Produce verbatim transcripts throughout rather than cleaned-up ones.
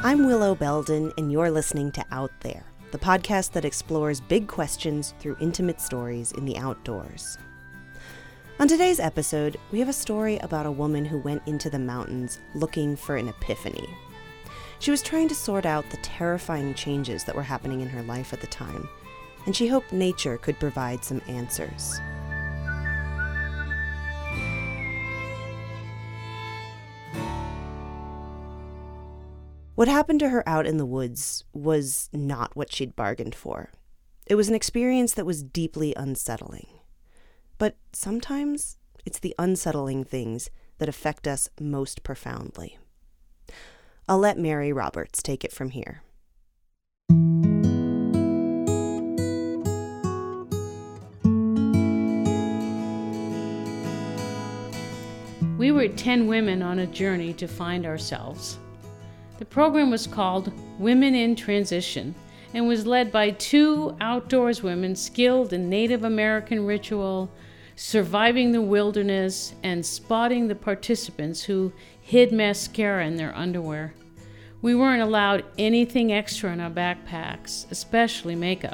I'm Willow Belden, and you're listening to Out There, the podcast that explores big questions through intimate stories in the outdoors. On today's episode, we have a story about a woman who went into the mountains looking for an epiphany. She was trying to sort out the terrifying changes that were happening in her life at the time, and she hoped nature could provide some answers. What happened to her out in the woods was not what she'd bargained for. It was an experience that was deeply unsettling. But sometimes it's the unsettling things that affect us most profoundly. I'll let Mary Roberts take it from here. We were ten women on a journey to find ourselves. The program was called Women in Transition and was led by two outdoors women skilled in Native American ritual, surviving the wilderness, and spotting the participants who hid mascara in their underwear. We weren't allowed anything extra in our backpacks, especially makeup.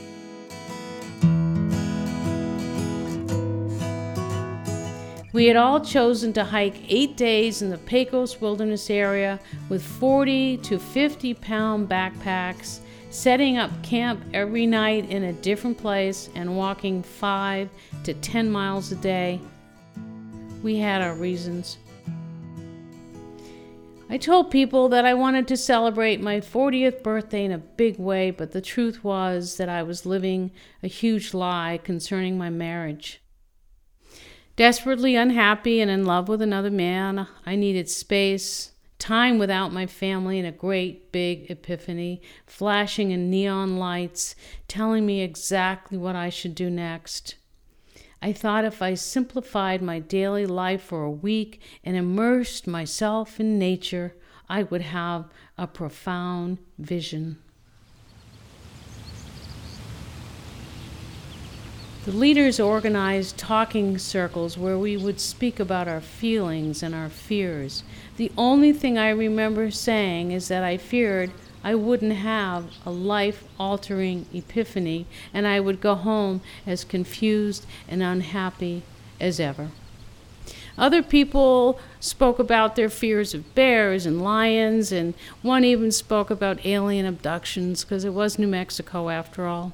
We had all chosen to hike eight days in the Pecos Wilderness area with forty to fifty pound backpacks, setting up camp every night in a different place and walking five to ten miles a day. We had our reasons. I told people that I wanted to celebrate my fortieth birthday in a big way, but the truth was that I was living a huge lie concerning my marriage. Desperately unhappy and in love with another man, I needed space, time without my family, and a great big epiphany, flashing in neon lights, telling me exactly what I should do next. I thought if I simplified my daily life for a week and immersed myself in nature, I would have a profound vision. The leaders organized talking circles where we would speak about our feelings and our fears. The only thing I remember saying is that I feared I wouldn't have a life-altering epiphany and I would go home as confused and unhappy as ever. Other people spoke about their fears of bears and lions, and one even spoke about alien abductions because it was New Mexico after all.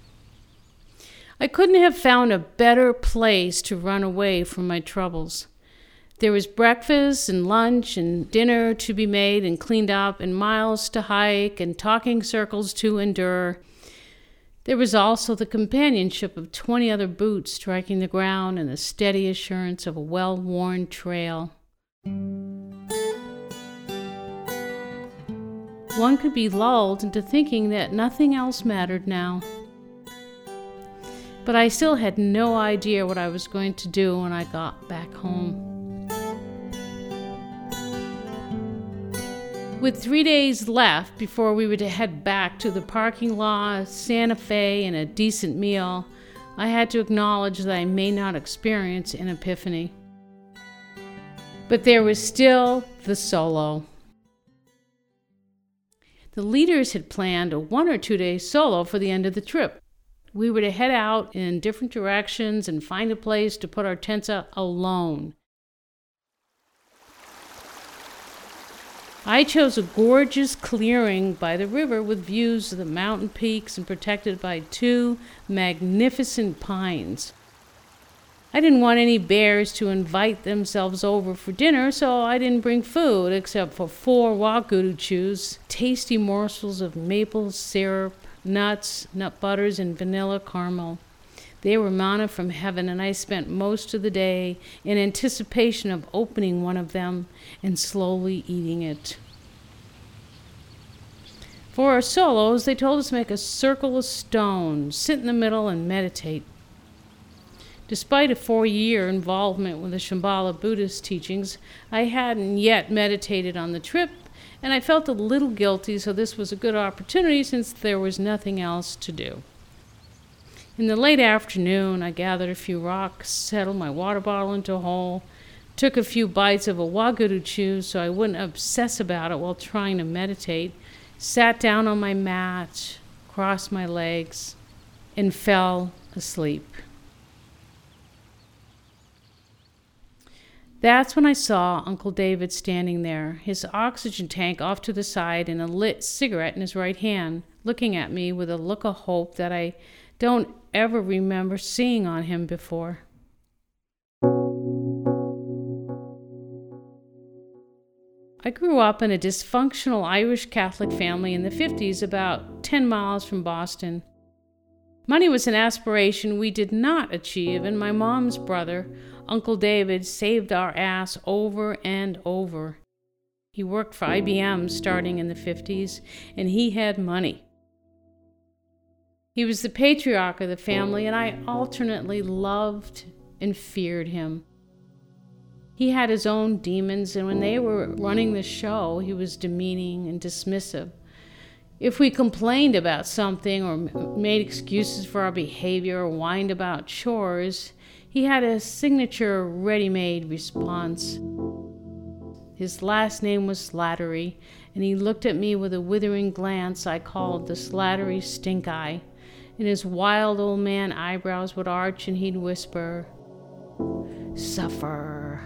I couldn't have found a better place to run away from my troubles. There was breakfast and lunch and dinner to be made and cleaned up, and miles to hike and talking circles to endure. There was also the companionship of twenty other boots striking the ground and the steady assurance of a well-worn trail. One could be lulled into thinking that nothing else mattered now. But I still had no idea what I was going to do when I got back home. With three days left before we were to head back to the parking lot, Santa Fe, and a decent meal, I had to acknowledge that I may not experience an epiphany. But there was still the solo. The leaders had planned a one or two day solo for the end of the trip. We were to head out in different directions and find a place to put our tents up alone. I chose a gorgeous clearing by the river with views of the mountain peaks and protected by two magnificent pines. I didn't want any bears to invite themselves over for dinner, so I didn't bring food except for four wagyu chews, tasty morsels of maple syrup, nuts, nut butters, and vanilla caramel. They were manna from heaven, and I spent most of the day in anticipation of opening one of them and slowly eating it. For our solos, they told us to make a circle of stone, sit in the middle, and meditate. Despite a four-year involvement with the Shambhala Buddhist teachings, I hadn't yet meditated on the trip, and I felt a little guilty, so this was a good opportunity since there was nothing else to do. In the late afternoon, I gathered a few rocks, settled my water bottle into a hole, took a few bites of a wagyu chew so I wouldn't obsess about it while trying to meditate, sat down on my mat, crossed my legs, and fell asleep. That's when I saw Uncle David standing there, his oxygen tank off to the side and a lit cigarette in his right hand, looking at me with a look of hope that I don't ever remember seeing on him before. I grew up in a dysfunctional Irish Catholic family in the fifties, about ten miles from Boston. Money was an aspiration we did not achieve, and my mom's brother, Uncle David, saved our ass over and over. He worked for I B M starting in the fifties, and he had money. He was the patriarch of the family, and I alternately loved and feared him. He had his own demons, and when they were running the show, he was demeaning and dismissive. If we complained about something or made excuses for our behavior or whined about chores, he had a signature ready-made response. His last name was Slattery, and he looked at me with a withering glance I called the Slattery stink eye, and his wild old man eyebrows would arch and he'd whisper, "Suffer."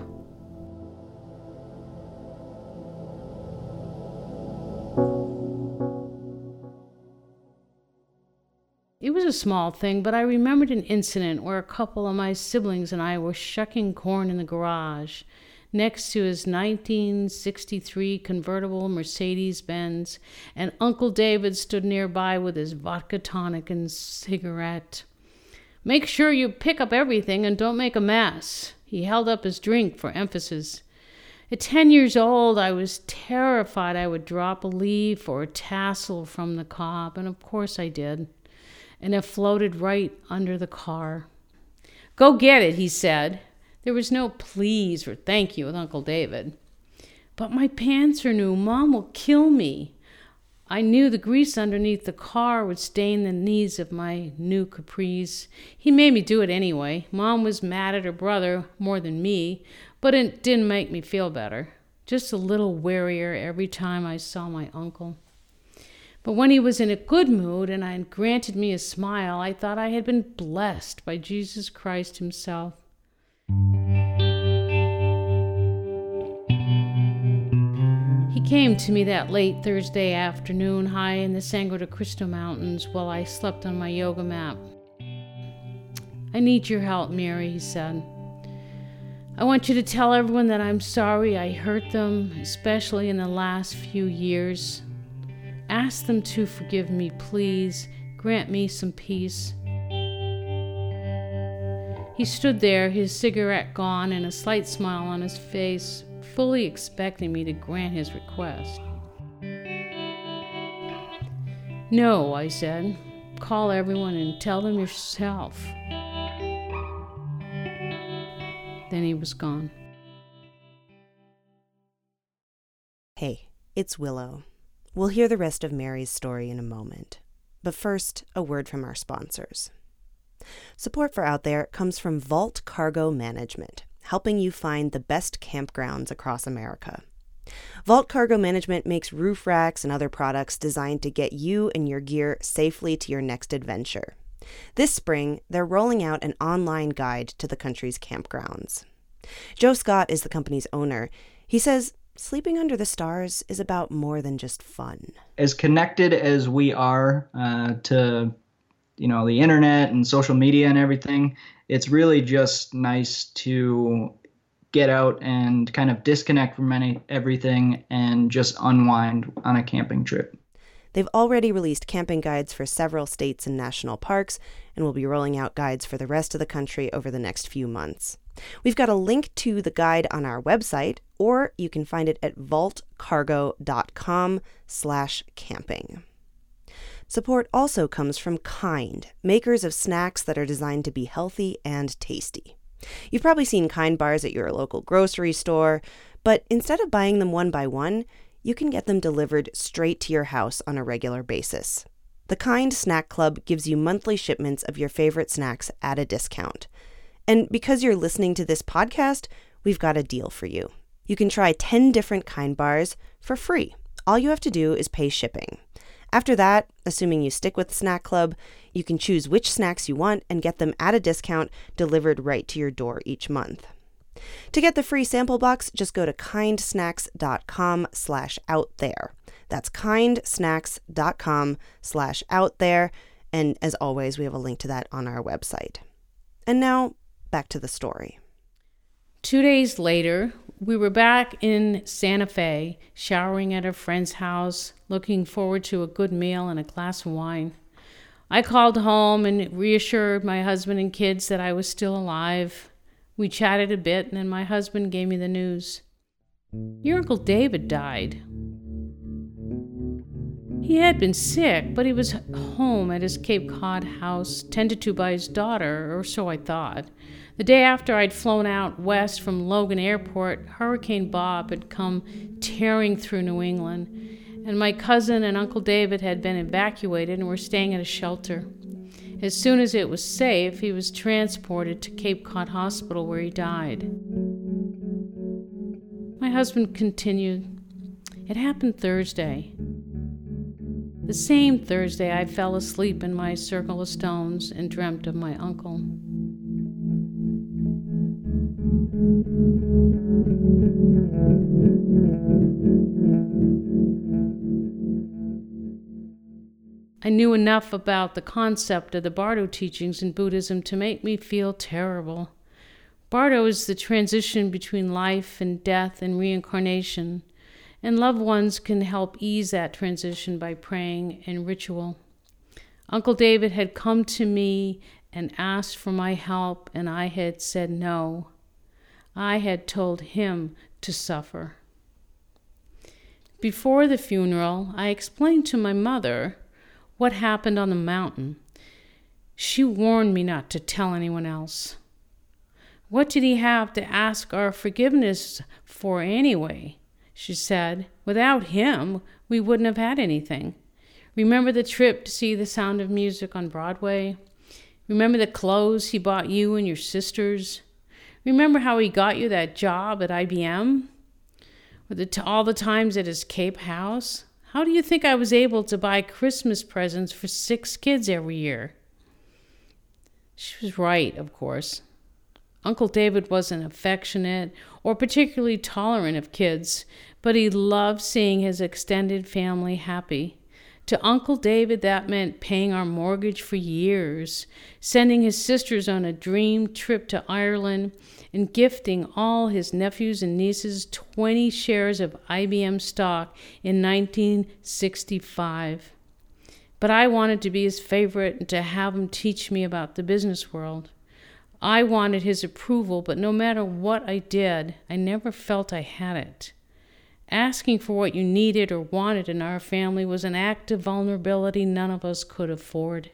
It was a small thing, but I remembered an incident where a couple of my siblings and I were shucking corn in the garage next to his nineteen sixty-three convertible Mercedes-Benz, and Uncle David stood nearby with his vodka tonic and cigarette. "Make sure you pick up everything and don't make a mess." He held up his drink for emphasis. At ten years old, I was terrified I would drop a leaf or a tassel from the cob, and of course I did. And it floated right under the car. "Go get it," he said. There was no please or thank you with Uncle David. "But my pants are new. Mom will kill me." I knew the grease underneath the car would stain the knees of my new capris. He made me do it anyway. Mom was mad at her brother more than me, but it didn't make me feel better. Just a little warier every time I saw my uncle. But when he was in a good mood and I granted me a smile, I thought I had been blessed by Jesus Christ himself. He came to me that late Thursday afternoon high in the Sangre de Cristo Mountains while I slept on my yoga mat. "I need your help, Mary," he said. "I want you to tell everyone that I'm sorry I hurt them, especially in the last few years. Ask them to forgive me, please. Grant me some peace." He stood there, his cigarette gone and a slight smile on his face, fully expecting me to grant his request. "No," I said. "Call everyone and tell them yourself." Then he was gone. Hey, it's Willow. We'll hear the rest of Mary's story in a moment. But first, a word from our sponsors. Support for Out There comes from Vault Cargo Management, helping you find the best campgrounds across America. Vault Cargo Management makes roof racks and other products designed to get you and your gear safely to your next adventure. This spring, they're rolling out an online guide to the country's campgrounds. Joe Scott is the company's owner. He says, sleeping under the stars is about more than just fun. As connected as we are uh, to, you know, the internet and social media and everything, it's really just nice to get out and kind of disconnect from any, everything and just unwind on a camping trip. They've already released camping guides for several states and national parks, and will be rolling out guides for the rest of the country over the next few months. We've got a link to the guide on our website, or you can find it at vaultcargo.com slash camping. Support also comes from Kind, makers of snacks that are designed to be healthy and tasty. You've probably seen Kind bars at your local grocery store, but instead of buying them one by one, you can get them delivered straight to your house on a regular basis. The Kind Snack Club gives you monthly shipments of your favorite snacks at a discount. And because you're listening to this podcast, we've got a deal for you. You can try ten different Kind bars for free. All you have to do is pay shipping. After that, assuming you stick with Snack Club, you can choose which snacks you want and get them at a discount delivered right to your door each month. To get the free sample box, just go to kindsnacks.com slash out there. That's kindsnacks.com slash out there. And as always, we have a link to that on our website. And now, back to the story. Two days later, we were back in Santa Fe, showering at a friend's house, looking forward to a good meal and a glass of wine. I called home and reassured my husband and kids that I was still alive. We chatted a bit, and then my husband gave me the news. Your Uncle David died. He had been sick, but he was home at his Cape Cod house, tended to by his daughter, or so I thought. The day after I'd flown out west from Logan Airport, Hurricane Bob had come tearing through New England, and my cousin and Uncle David had been evacuated and were staying at a shelter. As soon as it was safe, he was transported to Cape Cod Hospital, where he died. My husband continued, It happened Thursday. The same Thursday, I fell asleep in my circle of stones and dreamt of my uncle. I knew enough about the concept of the Bardo teachings in Buddhism to make me feel terrible. Bardo is the transition between life and death and reincarnation, and loved ones can help ease that transition by praying and ritual. Uncle David had come to me and asked for my help, and I had said no. I had told him to suffer. Before the funeral, I explained to my mother what happened on the mountain. She warned me not to tell anyone else. What did he have to ask our forgiveness for anyway? She said. Without him, we wouldn't have had anything. Remember the trip to see The Sound of Music on Broadway? Remember the clothes he bought you and your sisters? Remember how he got you that job at I B M? Or the t- all the times at his Cape house? How do you think I was able to buy Christmas presents for six kids every year? She was right, of course. Uncle David wasn't affectionate or particularly tolerant of kids, but he loved seeing his extended family happy. To Uncle David, that meant paying our mortgage for years, sending his sisters on a dream trip to Ireland, and gifting all his nephews and nieces twenty shares of I B M stock in nineteen sixty-five. But I wanted to be his favorite and to have him teach me about the business world. I wanted his approval, but no matter what I did, I never felt I had it. Asking for what you needed or wanted in our family was an act of vulnerability none of us could afford.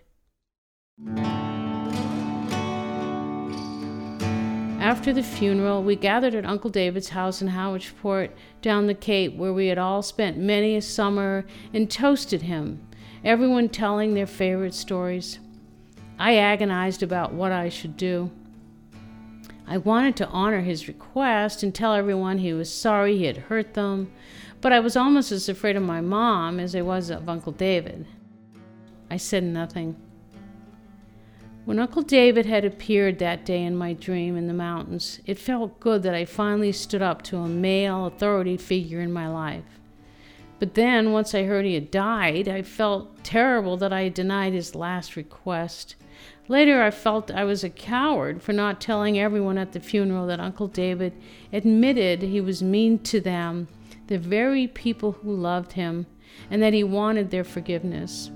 After the funeral, we gathered at Uncle David's house in Howardsport down the Cape, where we had all spent many a summer, and toasted him, everyone telling their favorite stories. I agonized about what I should do. I wanted to honor his request and tell everyone he was sorry he had hurt them, but I was almost as afraid of my mom as I was of Uncle David. I said nothing. When Uncle David had appeared that day in my dream in the mountains, it felt good that I finally stood up to a male authority figure in my life. But then, once I heard he had died, I felt terrible that I had denied his last request. Later, I felt I was a coward for not telling everyone at the funeral that Uncle David admitted he was mean to them, the very people who loved him, and that he wanted their forgiveness.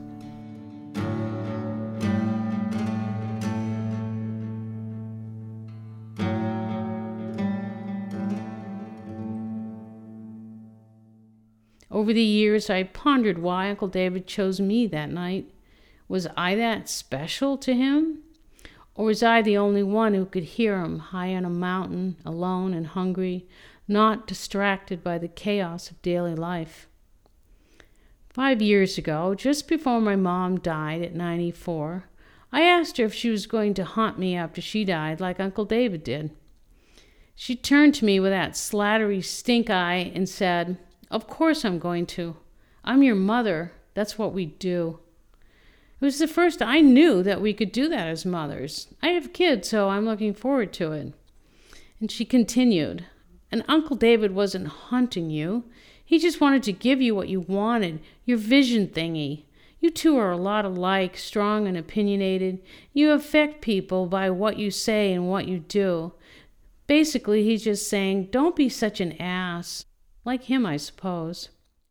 Over the years, I pondered why Uncle David chose me that night. Was I that special to him? Or was I the only one who could hear him high on a mountain, alone and hungry, not distracted by the chaos of daily life? Five years ago, just before my mom died at ninety-four, I asked her if she was going to haunt me after she died like Uncle David did. She turned to me with that slattery stink eye and said, "Of course I'm going to. I'm your mother. That's what we do." It was the first I knew that we could do that as mothers. I have kids, so I'm looking forward to it. And she continued, "And Uncle David wasn't hunting you. He just wanted to give you what you wanted, your vision thingy. You two are a lot alike, strong and opinionated. You affect people by what you say and what you do. Basically, he's just saying, don't be such an ass." Like him, I suppose.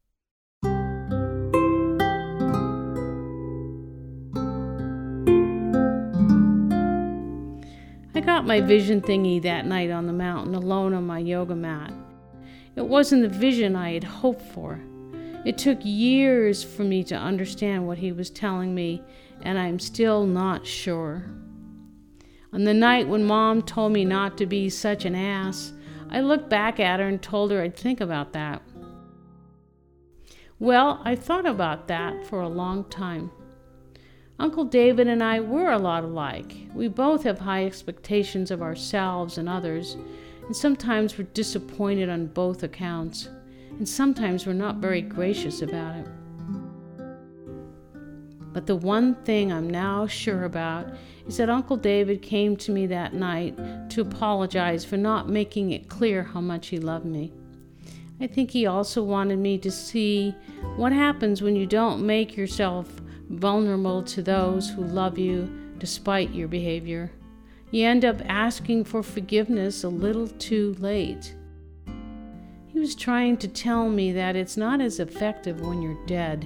I got my vision thingy that night on the mountain alone on my yoga mat. It wasn't the vision I had hoped for. It took years for me to understand what he was telling me, and I'm still not sure. On the night when Mom told me not to be such an ass, I looked back at her and told her I'd think about that. Well, I thought about that for a long time. Uncle David and I were a lot alike. We both have high expectations of ourselves and others, and sometimes we're disappointed on both accounts, and sometimes we're not very gracious about it. But the one thing I'm now sure about is that Uncle David came to me that night to apologize for not making it clear how much he loved me. I think he also wanted me to see what happens when you don't make yourself vulnerable to those who love you despite your behavior. You end up asking for forgiveness a little too late. He was trying to tell me that it's not as effective when you're dead.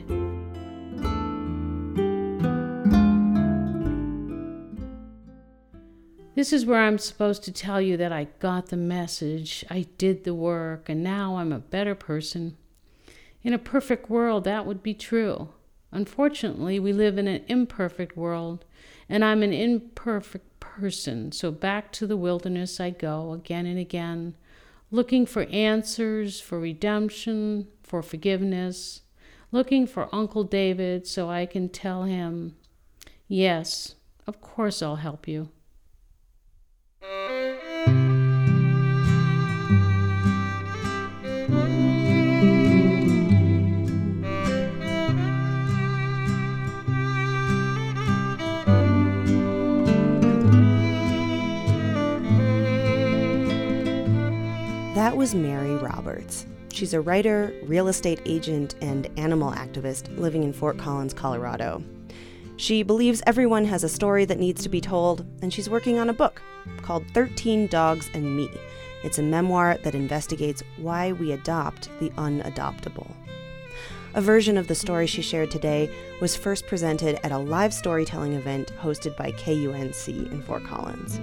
This is where I'm supposed to tell you that I got the message, I did the work, and now I'm a better person. In a perfect world, that would be true. Unfortunately, we live in an imperfect world, and I'm an imperfect person, so back to the wilderness I go again and again, looking for answers, for redemption, for forgiveness, looking for Uncle David so I can tell him, yes, of course I'll help you. That was Mary Roberts. She's a writer, real estate agent, and animal activist living in Fort Collins, Colorado. She believes everyone has a story that needs to be told, and she's working on a book called thirteen Dogs and Me. It's a memoir that investigates why we adopt the unadoptable. A version of the story she shared today was first presented at a live storytelling event hosted by K U N C in Fort Collins.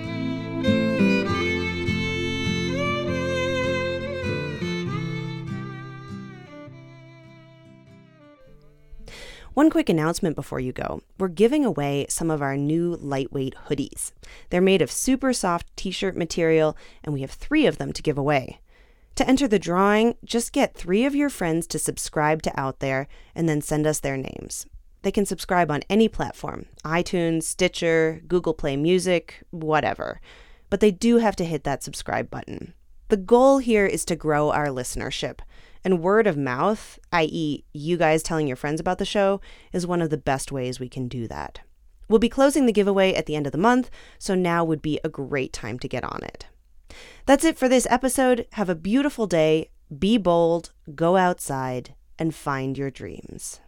One quick announcement before you go. We're giving away some of our new lightweight hoodies. They're made of super soft t-shirt material, and we have three of them to give away. To enter the drawing, just get three of your friends to subscribe to Out There and then send us their names. They can subscribe on any platform, iTunes, Stitcher, Google Play Music, whatever. But they do have to hit that subscribe button. The goal here is to grow our listenership. And word of mouth, that is you guys telling your friends about the show, is one of the best ways we can do that. We'll be closing the giveaway at the end of the month, so now would be a great time to get on it. That's it for this episode. Have a beautiful day, be bold, go outside, and find your dreams.